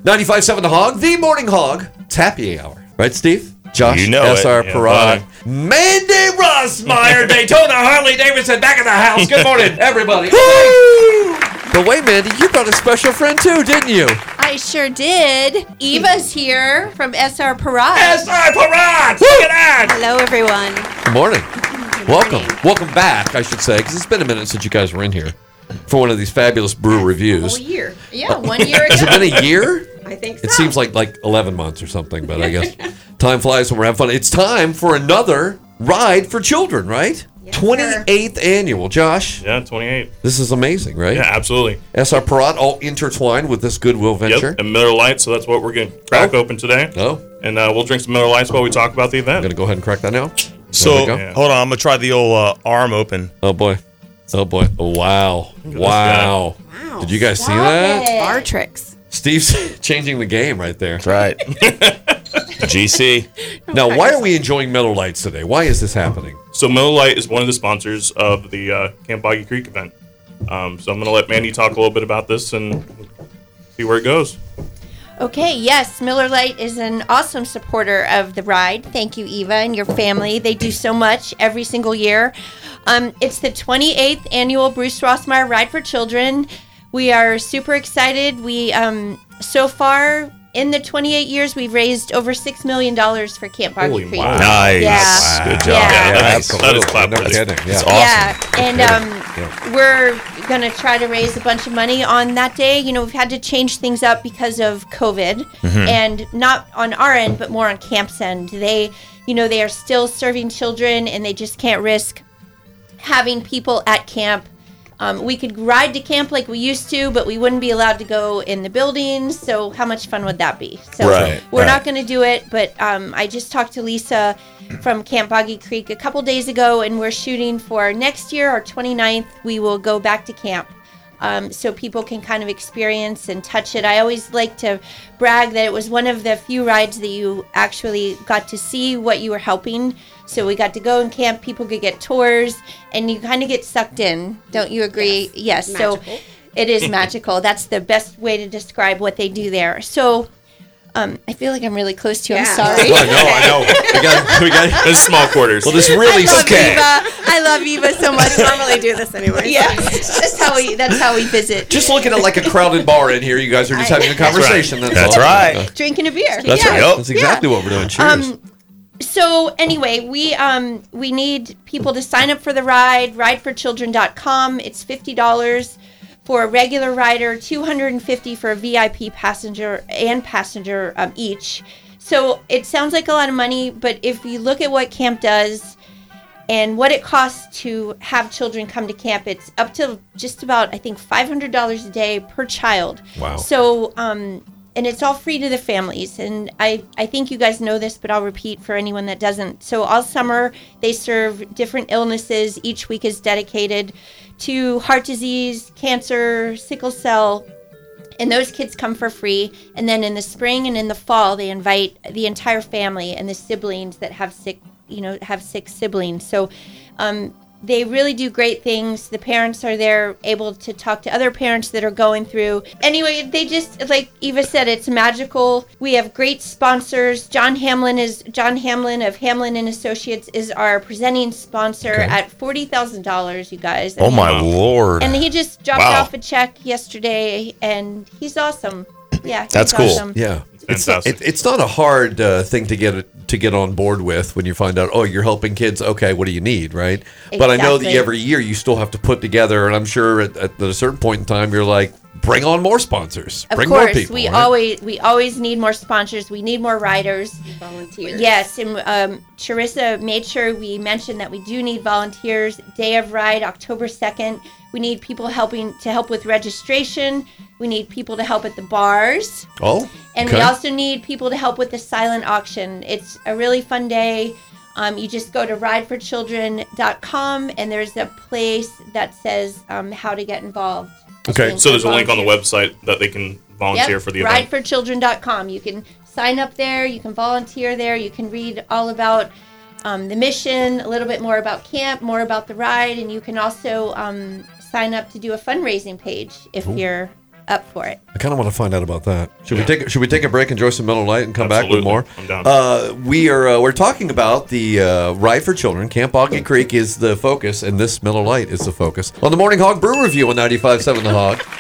95.7 The Hog, the Morning Hog. It's happy hour. Right, Steve? Josh, you know SR it. Parad, Mandy Rossmeyer, Daytona Harley-Davidson, back in the house. Good morning, everybody. But wait, Mandy, you brought a special friend too, didn't you? I sure did. Eva's here from SR Parad. SR Parad! Look at that! Hello, everyone. Good morning. Welcome back, I should say, because it's been a minute since you guys were in here for one of these fabulous brew reviews. A year. Yeah, 1 year ago. Has it been a year? I think so. It seems like 11 months or something, but I guess time flies when we're having fun. It's time for another ride for children, right? Yes, 28th annual. Josh, Yeah, 28. this is amazing, right? Yeah, absolutely. SR Parad all intertwined with this Goodwill venture. Yep, and Miller Lite, so that's what we're going to crack open today. Oh, And we'll drink some Miller Lights while we talk about the I'm event. going to go ahead and crack that now. So, There we go. Yeah. hold on. I'm going to try the old arm open. Oh, boy. Oh, boy. Oh, wow. Wow. Wow. Did you guys see Stop that? it. Bar tricks. Steve's changing the game right there. That's right. GC. Now, why are we enjoying Miller Lights today? Why is this happening? So Miller Lite is one of the sponsors of the Camp Boggy Creek event. So I'm going to let Mandy talk a little bit about this and see where it goes. Okay, yes, Miller Lite is an awesome supporter of the ride. Thank you, Eva, and your family. They do so much every single year. It's the 28th annual Bruce Rossmeyer Ride for Children. We are super excited. We so far in the 28 years, we've raised over $6 million for Camp Boggy Holy Creek. wow. Nice. Yeah. Good job. Yeah. That is clap No worthy. kidding. Yeah. It's awesome. Yeah, and we're going to try to raise a bunch of money on that day. You know, we've had to change things up because of COVID, and not on our end, but more on camp's end. They are still serving children, and they just can't risk having people at camp. We could ride to camp like we used to, but we wouldn't be allowed to go in the buildings. So how much fun would that be? So Right, we're right. not going to do it. But I just talked to Lisa from Camp Boggy Creek a couple days ago, and we're shooting for next year, our 29th. We will go back to camp. So people can kind of experience and touch it. I always like to brag that it was one of the few rides that you actually got to see what you were helping. So we got to go in camp, people could get tours, and you kind of get sucked in. Don't you agree? Yes. Magical. So it is magical. That's the best way to describe what they do there. So I feel like I'm really close to you. Yeah. I'm sorry. I know. We got. This is small quarters. Well, this really I love okay. Eva. I love Eva so much. I normally do this anyway. Yeah, that's how we visit. Just looking at like a crowded bar in here, you guys are just having a conversation. That's all. right. Drinking a beer. That's Yeah. right. Yep. That's exactly what we're doing. Cheers. So anyway, we need people to sign up for the ride. Rideforchildren.com. It's $50 for a regular rider, $250 for a VIP passenger each. So it sounds like a lot of money, but if you look at what camp does and what it costs to have children come to camp, it's up to just about, I think, $500 a day per child. Wow. So, and it's all free to the families. And I think you guys know this, but I'll repeat for anyone that doesn't. So all summer, they serve different illnesses. Each week is dedicated to heart disease, cancer, sickle cell, and those kids come for free. And then in the spring and in the fall, they invite the entire family and the siblings that have sick siblings. So they really do great things. The parents are there able to talk to other parents that are going through. Anyway, they just, like Eva said, it's magical. We have great sponsors. John Hamlin of Hamlin and Associates is our presenting sponsor at $40,000, you guys. Oh, my Lord. And he just dropped Wow. off a check yesterday, and he's awesome. Yeah, he's That's cool. awesome. Yeah. Fantastic. It's not a hard thing to get on board with when you find out, oh, you're helping kids. Okay, what do you need, right? But I know that Exactly. every year you still have to put together, and I'm sure at a certain point in time you're like, bring on more sponsors, Of bring course, more people. we right? always need more sponsors. We need more riders. Volunteers. Yes, and Charissa made sure we mentioned that we do need volunteers. Day of Ride, October 2nd. We need people to help with registration. We need people to help at the bars. Oh, And okay. we also need people to help with the silent auction. It's a really fun day. You just go to rideforchildren.com, and there's a place that says how to get involved. Okay. So there's a link on the website that they can volunteer Yep, for the event. rideforchildren.com. You can sign up there. You can volunteer there. You can read all about the mission, a little bit more about camp, more about the ride, and you can also sign up to do a fundraising page if you're up for it. I kind of want to find out about that. Should we take a break, enjoy some Miller Lite, and come back with more? I'm down. We're talking about the Ride for Children. Camp Boggy Creek is the focus, and this Miller Lite is the focus. On the Morning Hog Brew Review on 95.7 The Hog.